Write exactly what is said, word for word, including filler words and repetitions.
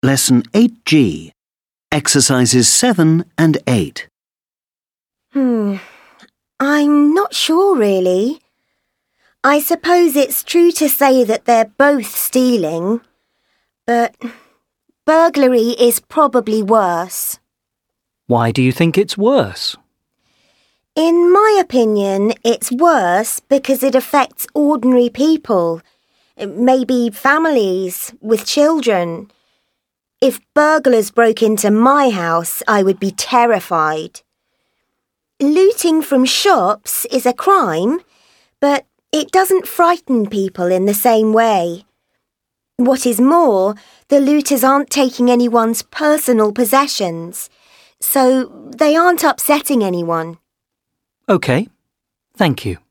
Lesson eight G, Exercises seven and eight. Hmm, I'm not sure really. I suppose it's true to say that they're both stealing, but burglary is probably worse. Why do you think it's worse? In my opinion, it's worse because it affects ordinary people, maybe families with children. If burglars broke into my house, I would be terrified. Looting from shops is a crime, but it doesn't frighten people in the same way. What is more, the looters aren't taking anyone's personal possessions, so they aren't upsetting anyone. OK, thank you.